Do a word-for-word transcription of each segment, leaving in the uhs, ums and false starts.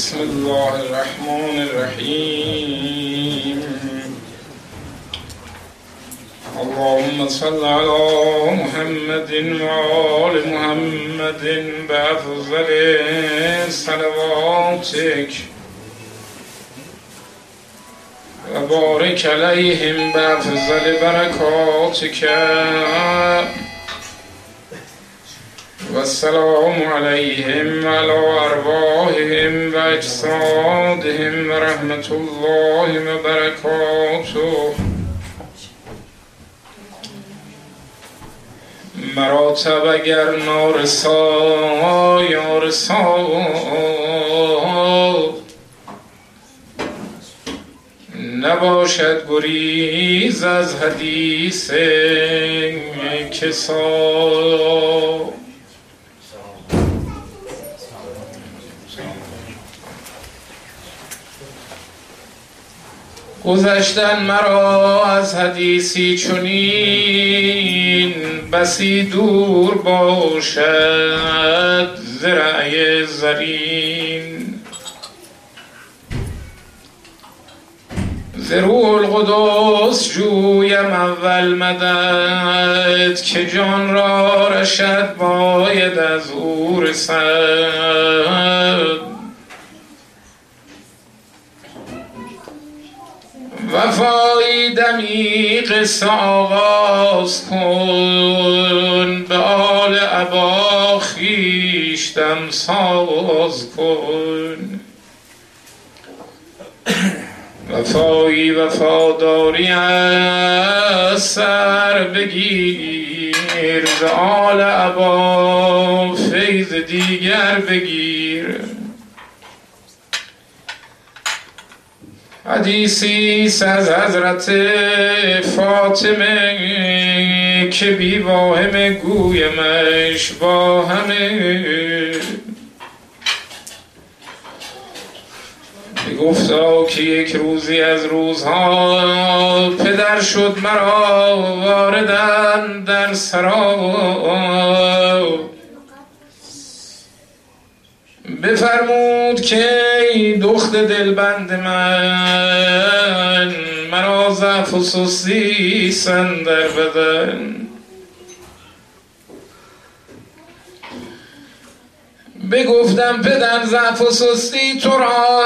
بسم الله الرحمن الرحیم. اللهم صل على محمد و آل محمد بأفضل صلواتک و بارک علیهم بأفضل برکاتک و السلام علیهم و علی ارواحهم و اجسادهم و رحمت الله و برکاته. مراتب اگر نارسا یارسا نباشد گریز از حدیث کسا. گذشتن مرا از حدیثی چنین بسی دور باشد ز رأی زرین. ز روح القدس جویم اول مدد که جان را رشد باید از او رسد. وفایی دمی قصه آغاز کن به آل ابا خویشتن ساز کن. وفایی وفاداری از سر بگیر ز آل ابا فیض دیگر بگیر. حدیثی از حضرت فاطمه که بی واهمه گویمش با همه. گفتا که یک روزی از روزها پدر شد مرا واردن در سرا. بفرمود که ای دخت دلبند من مرا ضعف و سستی سن در بدن. بگفتم پدر ضعف و سستی تو را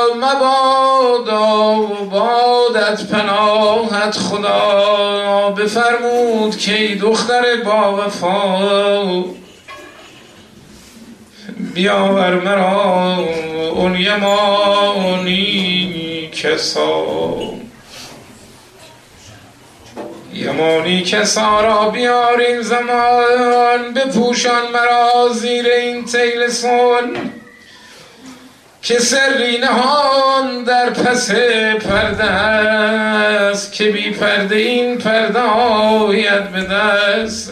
مبادا بادت پناهت خدا. بفرمود که ای دختر با وفا بیاور مرا اون یمانی کسا. یمانی کسا را بیار این زمان بپوشان مرا زیر این طیلسون که سری نهان در پس پرده است که بی پرده این پرده آید به دست.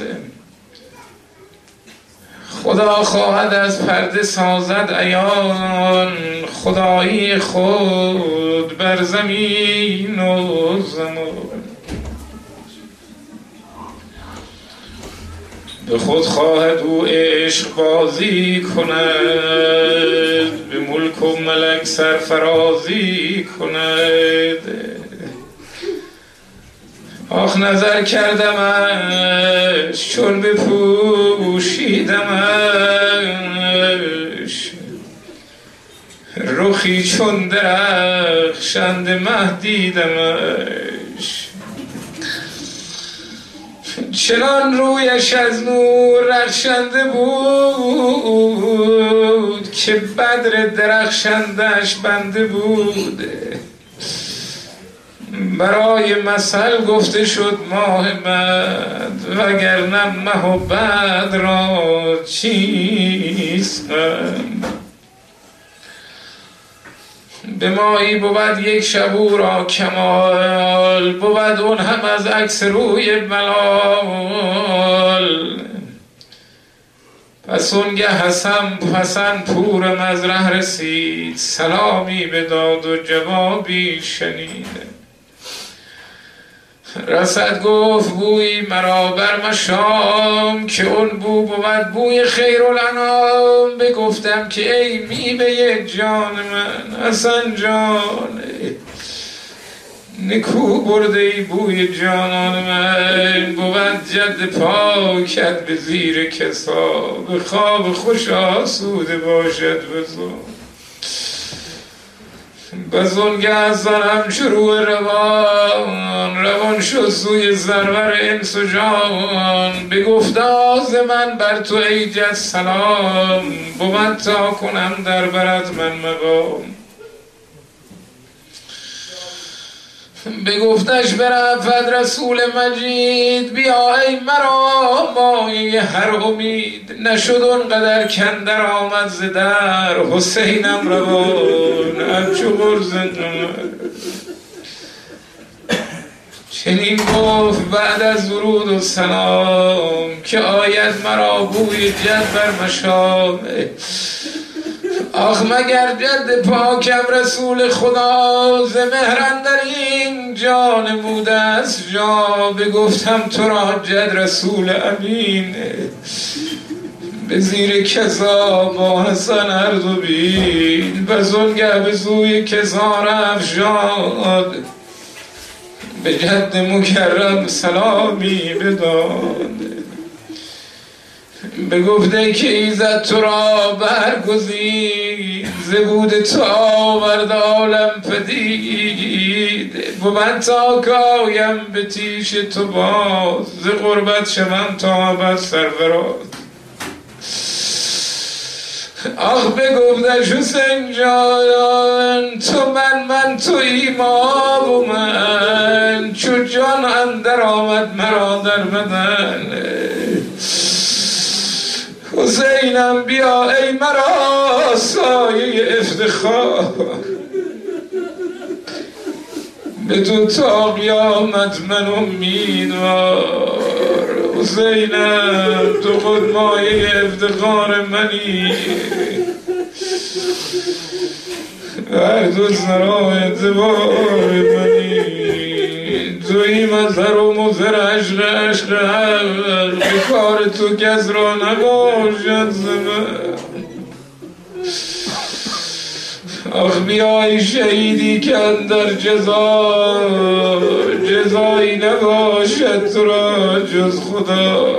خدا خواهد از پرده سازد عیان خدایی خود بر زمین و زمان. به خود خواهد او عشق بازی کند به ملک و ملک سرفرازی کند. آخ نظر کردمش چون بپوشیدمش رخی چون درخشنده مه دیدمش. چنان رویش از نور رخشنده بود که بدر درخشندش بنده بود. برای مثل گفته شد ماه بد وگرنه مه و بد را چیست غم. به ماهی بود یک شب را کمال بود اون هم از عکس روی ملال. پس اونگه حسن حسن پور مزرع رسید سلامی بداد و جوابی شنید. رسد گفت بوی مرا بر مشام که اون بو بود بوی خیرالانام. بگفتم که ای میوه جان من حسن جان، نکو برده ای بوی جانان من. بود جد پاکت به زیر کسا، به خواب خوش آسوده باشد بزن. بزنگه از زنم شروع روان، روان شد سوی زرور انس و جان. بگفت آز من بر تو ای جد سلام، بود تا کنم در برد من مقام. بگفتش برفت رسول مجید، بیا ای مرا مایه هر امید. نشد اونقدر کندر آمد ز در، حسینم روان همچو غرز قمر. چنین گفت بعد از درود و سلام، که آید مرا بوی جد بر مشام. آخ مگر جد پاکم رسول خدا، ز مهر اندرین جا نموده است جا. بگفتم تو را جد رسول امین، به زیر کسا با حسن عرض و بین. بزنگه به سوی کسا رفشاد، به جد مکرم سلامی بداد. بگفته که ایزد تو را برگزید، زبود تو آورد عالم پدید. بود تا کایم به تیش تو باز، ز غربت شوم تا بر سرفراز. آخ بگفتش حسین جان، تو من من تو ایمان و من. چو جان اندر آمد مرا در بدن، حسینم بیا ای مرا سایه افتخار. به تو تا قیامت من امیدوار. حسینم تو خود مایه افتخار منی، هر دو سرا اعتبار منی. توی مظهر و مظهر عشق عشق حق، به کار تو کس را نباشد زمن. آخ بیای شهیدی که اندر جزا، جزایی نباشد تو را جز خدا.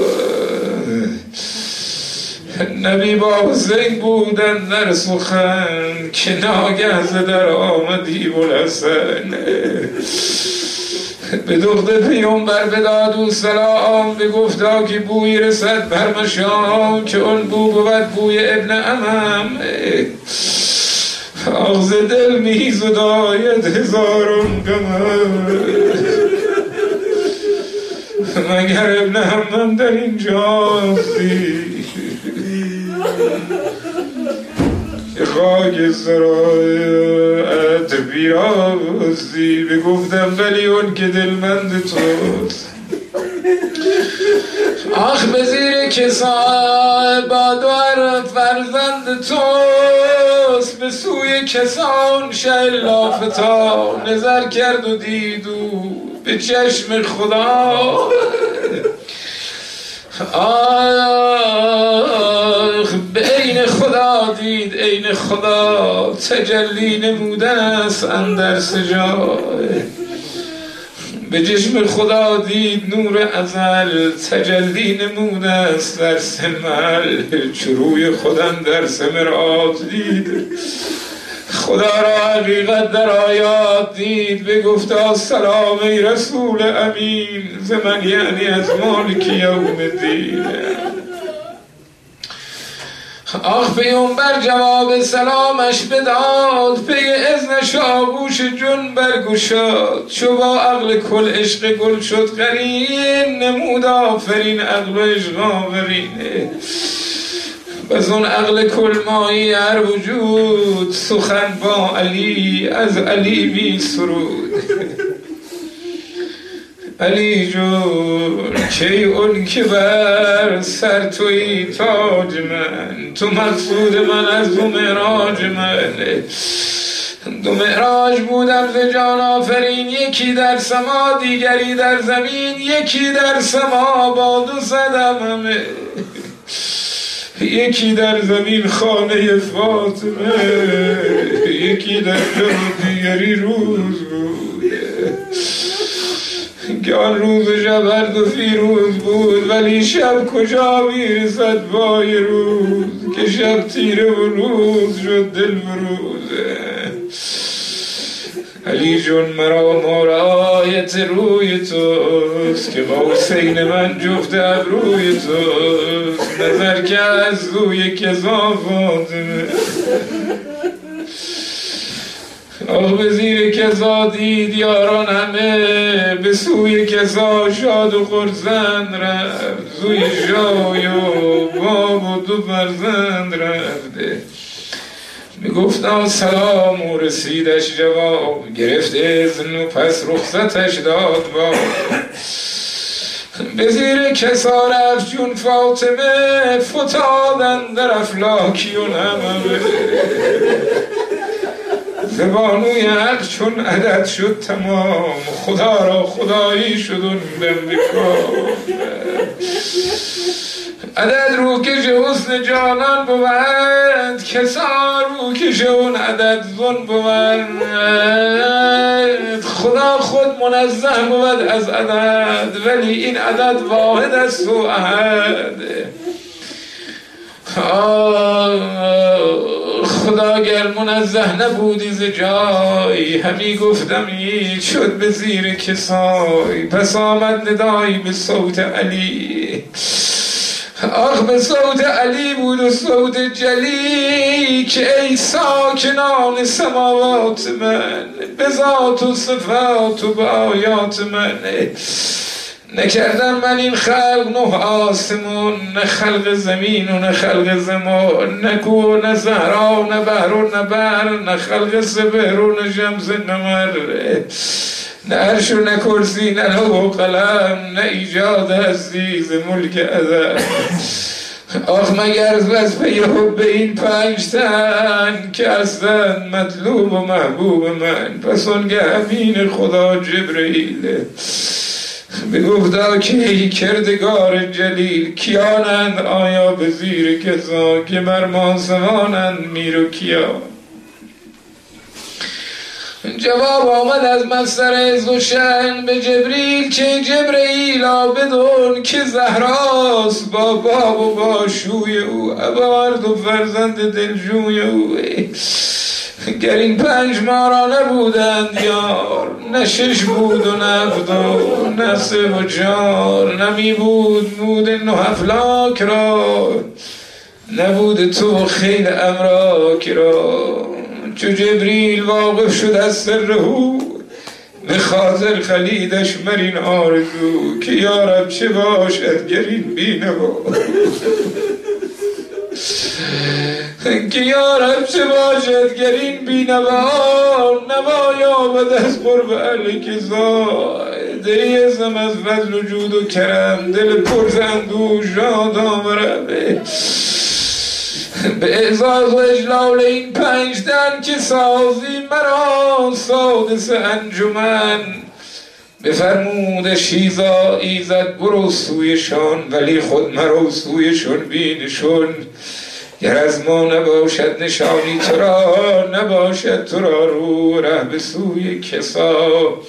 نبی با حسین بودن در سخن، که ناگه ز در آمدی بوالحسن. به دختر پیامبر بداد و سلام، بگفتا که بوی رسد بر مشام. که اون بو بود بوی ابن عمم، آغز دل میز و داید هزارون قمر. مگر ابن عمم در اینجاستی، که خاک سرایت بیراستی. بگفتم ولی اون که دلمند توست، آخ به زیر کسا با دور فرزند توست. به سوی کسان شلا فتا، نظر کرد و دید و به چشم خدا. آخ به عین خدا دید عین خدا، تجلی نموده است اندر سجای. به چشم خدا دید نور ازل، تجلی نموده است در سمل. چو روی خودم در سمرات دید، خدا را حقیقت در آیات دید. بگفتا سلام ای رسول امین، ز من یعنی از مالک یوم الدین. آخ پیامبر جواب سلامش بداد، پی اذنش آغوش جن برگشاد. چو با عقل کل عشق گل شد قرین، نمود آفرین عقل و عشق آفرین. بز اون عقل کل مایی هر وجود، سخن با علی از علی بی سرود. علی جون کی اون که بر سر توی تاج من، تو مقصود من از تو معراج من. دو معراج بودم ز جان آفرین، یکی در سما دیگری در زمین، یکی در سما با دو صدم همه، یکی در زمین خانه فاطمه، یکی در جا دیگری روز بود که آن روز شب هر دو فیروز بود، ولی شب کجا میرسد بای روز که شب تیره و روز شد دل بروزه. علی جون مرا مورایت روی توست که با حسین من جفت ابروی توست، نظر که از روی کذا فاطمه آه به زیر کذا دید یاران همه، به سوی کذا شاد و خرسند رفت، زوی جای و باب و دو فرزند رفته. میگفتم سلام و رسیدش جواب، گرفت اذن و پس رخصتش داد باب. به زیر کسا رفت چون فاطمه، فتادن در افلاکیون همه، زبانوی حق چون عدد شد تمام، خدا را خدایی شدون بکام. عدد رو کش حسن جانان بود، کسا رو کش اون عدد زن بود. خدا خود منزه بود از عدد، ولی این عدد واحد است و احد. خدا گر منزه نبودی ز جای، همی گفتمی شد به زیر کسای. پس آمد ندایی به صوت علی، آخ به صوت علی بود و صوت جلی، که ای ساکنان سماوات من، به ذات و صفات و به آیات من، نکردم من این خلق نه آسمون، نه خلق زمین و نه خلق زمان، نه کوه نه زهرا نه بحر و نه بر، نه خلق سبر و نه شمس نمر، نه عرش و نه کرسی نه لوح و قلم، نه ایجاد هستی ز ملک ازل. آخ مگر از پی حب این پنج تن، که هستند مطلوب و محبوب من. پس آنگه امین خدا جبرئیل بگفتا که ای کردگار جلیل، کیانند آیا به زیر کسا، که بر ماسوانند میر و کیا. جواب آمد از مصدر عز و شأن به جبریل، که جبرئیلا بدون که زهراست با باب و با شوی او، ابارد و فرزند دلجوی او. گر این پنج مارا نبودند یار، نه شش بود و نفت و نه سه و چار، نمی بود مود نه افلاک را، نبود تو خیل امراک را. چو جبریل واقف شد از سر او، به خاطر خلیدش مرین آرزو، که یارب چه باشد گر این بینوا، که یارب چه باشد گر این بینوا، نوا یابد از قرب اهل کسا. دهی ازم از فضل و جود و کرم، دل پر زندو شاد آورم به اعزاز و اجلال این پنج تن، که سازی مرا سادس انجمن. بفرمود شیزا ایزد برو سویشان، ولی خود مرو سویشون بینشون. گر از ما نباشد نشانی تو را، نباشد تو را رو ره به سوی کسا.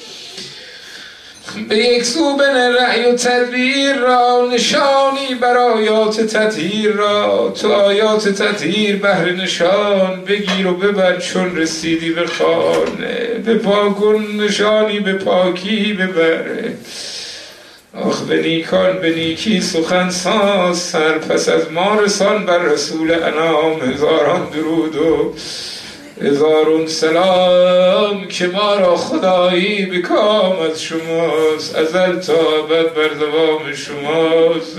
به یک سو بنه رأی و تدبیر را، نشانی بر آیات تطهیر را. تو آیات تطهیر بهر نشان، بگیر و ببر چون رسیدی به خانه. به پاکن نشانی به پاکی ببر، آخ به نیکان به نیکی سخن ساز سر. پس از ما رسان بر رسول انام، هزاران درود و هزارون سلام، که ما را خدایی به کام از شماست. ازل تا ابد بر دوام شماست.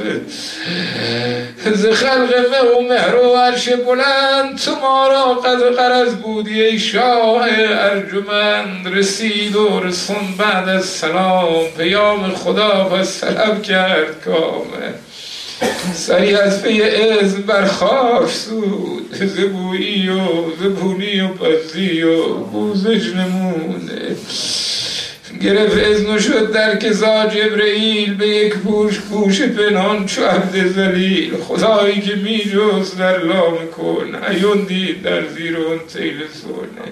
ز خلق مه و مهر و عرش بلند، تو ما را قدر غرض بودی ای شاه ارجمند. رسید و رسون بعد از سلام، پیام خدا پس طلب کرد کامه. سری از پی از بر خاک سود، زبویی و زبونی و پسی و بوزش نمونه. گرفت اذن شد در کسا جبرئیل، به یک پوش پوش پنهان چو عبد ذلیل. خدایی که می جست در لام کن، عیون دید در زیر اون سیل سونه.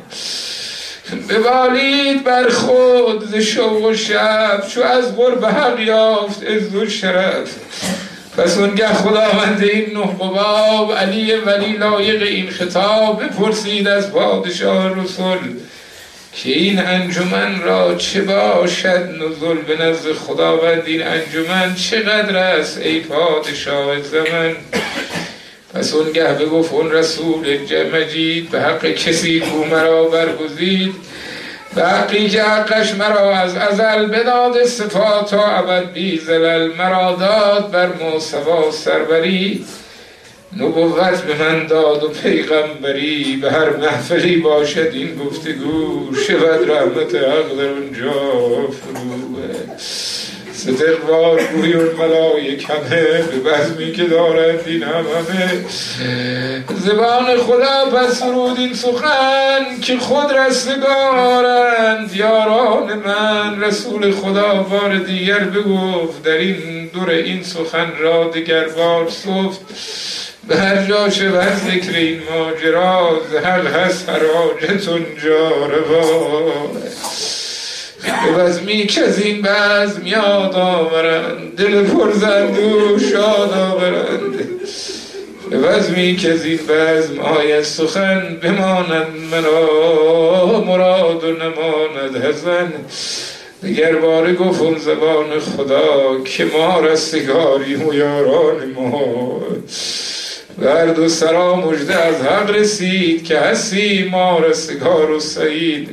ببالید بر خود ز شوق و شب، چو از قرب حق یافت عز و شرف. پس اونگه خداوند این نه قباب، علی ولی لایق این خطاب. بپرسید از پادشاه رسول که این انجمن را چه باشد نزول. به نزد خداوند این انجمن چقدر است ای پادشاه زمن. پس اونگه بگفت اون رسول مجید، به حق کسی کو مرا برگزید، به حقی که حقش مرا از ازل بداد صفات تا ابد بی زلل. مرا داد بر موسوا سروری، نبوت به من داد و پیغمبری. به هر محفلی باشد این گفتگو، شود رحمت حق در اونجا فروه. صدقوار گویون ملائک همه، به بزمی که دارند این هم همه. زبان خدا پس فرود این سخن، که خود رستگارند یاران من. رسول خدا بار دیگر بگفت، در این دور این سخن را دگر بار سفت. به هر جا شود ذکر این ماجرا، هل هست هر حاجتون جا روا. به بزمی که از این بزم یاد آورند، دل پرزند و شاد آورند. به بزمی که از این بزم آید سخن، بماند مرا مراد و نماند حزن. دیگر باره گفتم زبان خدا، که ما رستگاریم و یاران ما. ورد و سرا مژده از حق رسید، که هستی ما رستگار و سعید.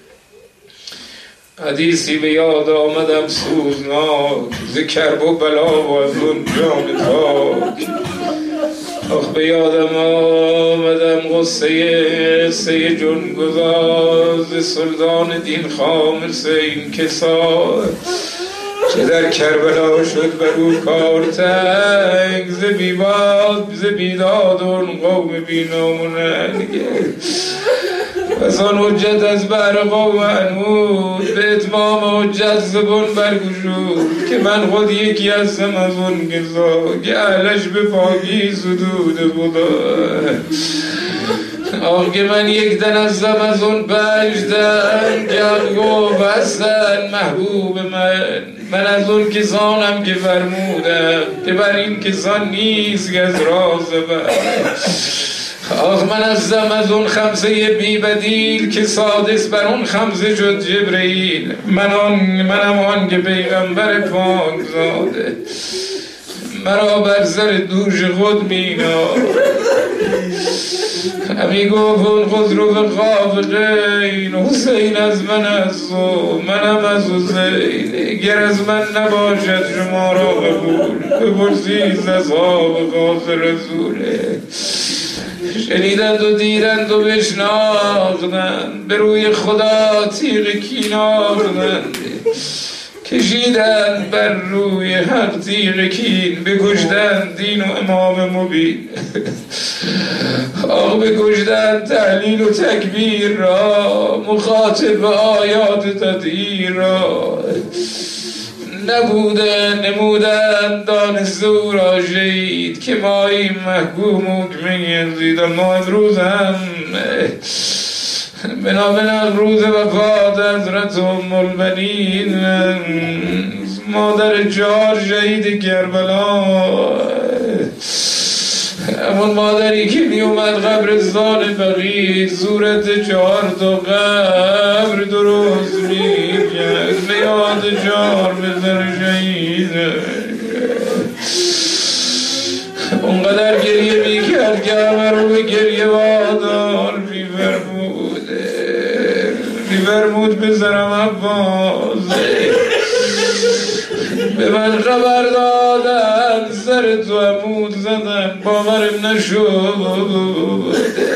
حدیثی به یاد آمدم سوزناک، ز کرب و بلا و از اون جام پاک. آخ به یادم آمدم قصه سه جون گذار، ز سلطان دین خامس این کسا. که در کربلا شد بر او کار تنگ، ز بیباد ز بیداد اون قوم بیناموننگ. پس آن حجت از بر قوم انمود، به اتمام حجت زبون برگشود. که من خود یکی هستم از اون گزا، که اهلش به پاکی زدوده بودا. آخ که من یک دن هستم از اون پنج دن، که حقو بستن محبوب من. من از اون کسانم که فرمودم، که بر این کسان نیست که از راز بر. آخ من هستم از اون خمسه بی بدیل، که سادس بر اون خمسه شد جبرئیل. من آن منم آن که پیغمبر پاک زاده، مرا بر سر دوش خود مینا. همی گفت اون خود رو به خواب غین، حسین از من از او منم از حسین. گر از من نباشد شما را قبول، بپرسید از آب غاز رسوله. شنیدند و دیدند و بشناختند، به روی خدا تیغ کین آوردند. کشیدند بر روی حق تیغ کین، بکشتند دین و امام مبین. آخ بکشتند تحلیل و تکبیر را، مخاطب آیات تطهیر را. نبودن نمودن دانسته او را شهید، که ما این محکوم حکم یزید. ما امروز هم بنابنال روز وفات حضرت ام البنین، مادر چهار شهید کربلا. همون مادری که می اومد قبرستان بقیع، صورت چهار تا قبر درست می کرد، به یاد چهار بزر شهید. اونقدر گریه می کرد که همه رو به گریه وادار می فرموده. می فرمود بزرم عباسه، به من خبر دادن سر تو عمود زدن، باورم نشد.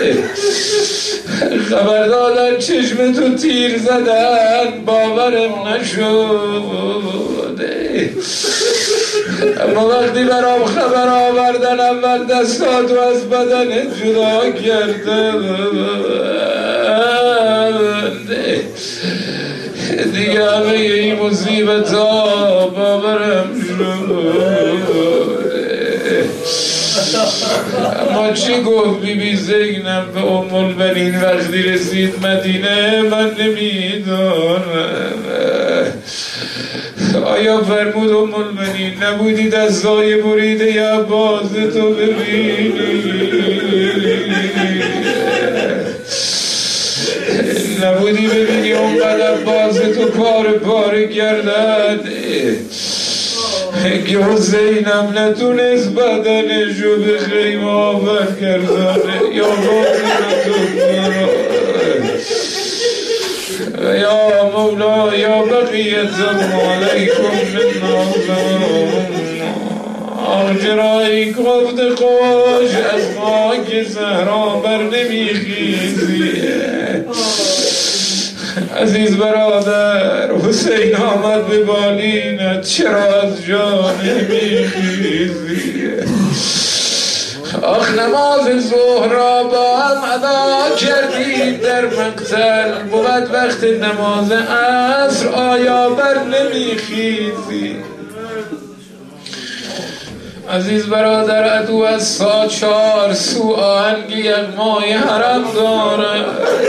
خبر دادن چشم تو تیر زدن، باورم نشد. اما وقتی برام خبر آوردن اول دستاتو از بدن جدا کردن دیگه همه این مصیبت ها باورم شد. اما چی گفت بی بی زینب به ام البنین وقتی رسید مدینه؟ من نمیدانم. آیا فرمود ام البنین نبودی دستای بریده عباس تو ببینی؟ نبودی ببینی اونقدر عباس تو پاره پاره کردن که حسینم نتونست بدنشو به خیمه آور کردانه؟ یا یا مولا یا بقیت علیکم من آجرایی گفت خوش از خاک زهرا بر نمیخیزی. عزیز برادر حسین آمد به بالینت، چرا از جا نمیخیزی؟ آخ نماز ظهر را با هم ادا کردیم در مقتل، بود وقت نماز عصر آیا بر نمیخیزی؟ عزیز برادر عدو از سا چار سو آهنگی یغمای حرم داره،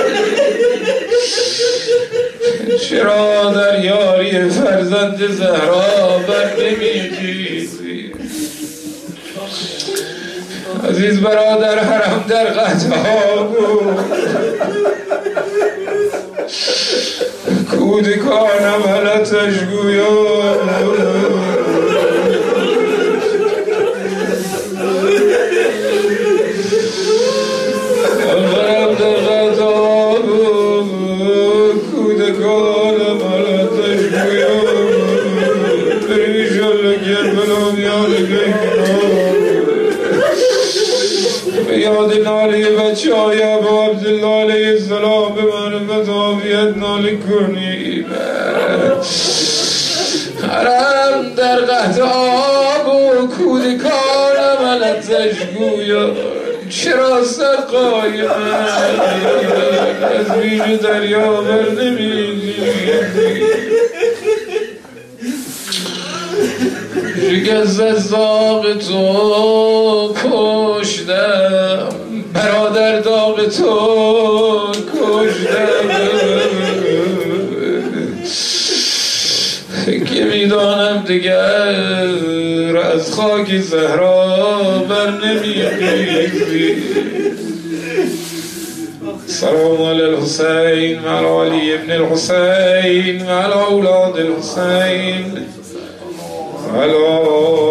چرا در یاری فرزند زهرا بر نمیخیزی؟ عزیز برادر حرم در قطعا بود، کودکانم حلتش گویا حرم در قطعا بود، کودکانم حلتش گویا بریشان لگر بلام یاد گیکنام به یاد ناله بچه های ابا عبدالله علیه السلام به معرفت عافیت ناله کنیم. حرم در قحط آب و کودکان عملتش گویا، چرا سر قایم از بیش دریا بر نمیگی؟ شکست از داغ تو کشتم برادر، داغ تو کشتم که میدانم دیگر از خاک زهرا بر نمیخیزی. سلام علی الحسین و علی علی ابن الحسین و علی اولاد الحسین علی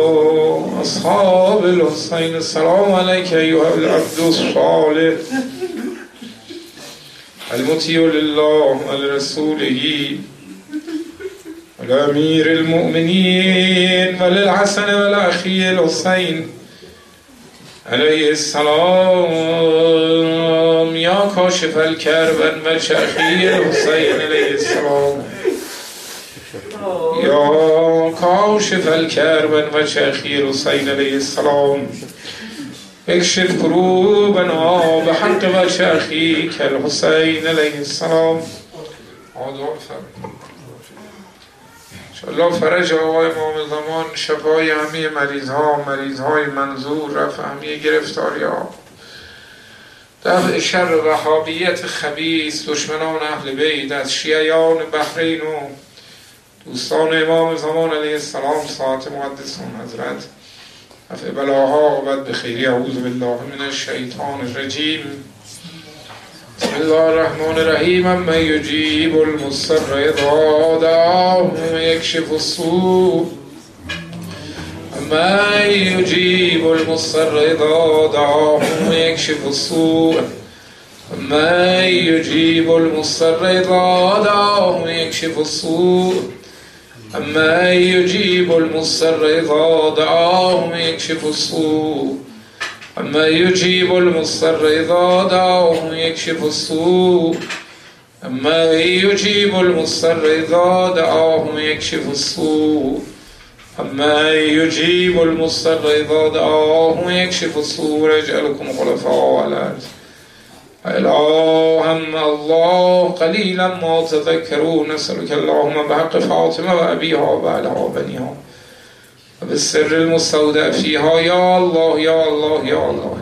اصحاب الحسین. السلام علیک ایها العبد الصالح المطیع لله و لرسوله و لامیر المؤمنین و للحسن و الاخی الحسین علیه السلام. یا کاشف الکرب و شیخی الحسین علیه السلام، یا کاشف الکرب و شیخی الحسین علیه السلام، اکشف کروبنا به حق و شیخی الحسین علیه السلام. آداب فرد انشاءالله فرج آقای امام زمان، شفای همه مریض ها، مریض های منظور، رفع همه گرفتاری ها، دفع شر وهابیت خبیث، دشمنان اهل بیت از شیعیان بحرین و دوستان امام زمان علیه السلام، ساعت مقدسان حضرت، رفع بلاها و بد بخیری. اعوذ بالله من الشیطان الرجیم. بسم الله الرحمن الرحیم. اما یجیب المضطر اذا دعاه و یکشف السوء، اما یجیب المضطر اذا دعاه و یکشف السوء، اما یجیب المضطر اذا دعاه و یکشف السوء، اما یجیب المضطر اذا دعاه و یکشف السوء، اما یجیب المضطر اذا دعاه و یکشف السوء، اما یجیب المضطر اذا دعاه و یکشف السوء، أما يجيب المضطر إذا دعاه ويكشف الصور يجعلكم خلفاء الأرض اللهم الله قليلا ما تذكرون نسألك اللهم بحق فاطمة وأبيها وبعلها وبنيها وبالسر المستودع فيها يا الله يا الله يا الله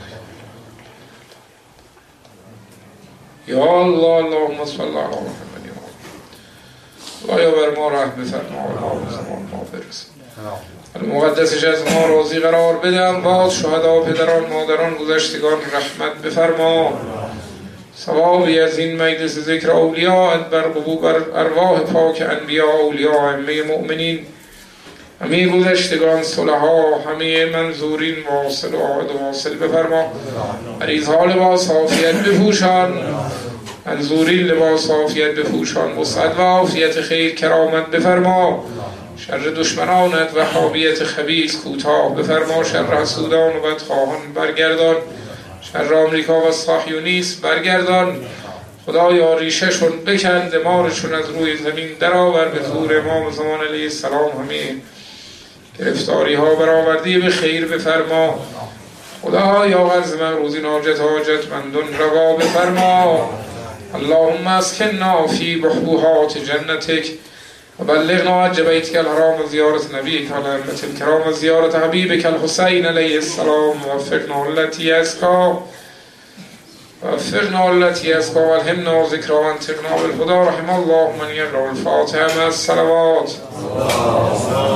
يا الله اللهم صل على محمد يا الله الله يبر ما رحمة فرما الله زمان ما برسن المقدسش از ما راضی قرار بده اموات شهدا پدران مادران گذشتگان رحمت بفرما ثوابی از این مجلس ذکر اولیاء بر قبول بر ارواح پاک انبیاء اولیاء ائمه مؤمنین همه گذشتگان صلحا همه منظورین واصل و عاد واصل بفرما مریضها لباس عافیت بپوشان منظورین لباس عافیت بپوشان وسعت و عافیت خیر کرامت بفرما شر دشمنانت و حابیت خبیث کوتاه بفرما شر حسودان و بدخواهان برگردان شر آمریکا و صهیونیسم برگردان خدایا ریشهشون بکن دمارشون از روی زمین درآور به حضور امام زمان علیه السلام همه گرفتاری ها برآوردی به خیر بفرما خدایا غرض من روزی ناجت حاجت مندون روا بفرما اللهم اسکننا فی بحبوحات جنتک وبلغنا حج بیتک الحرام زیارت نبیک علی ائمة الکرام زیارت حبیبک الحسین علیه السلام وفقنا التی اسکا وفقنا التی اسکا والهمنا ذکر وانتقنا بالهدى رحم الله من یقرأ الفاتحه مع الصلوات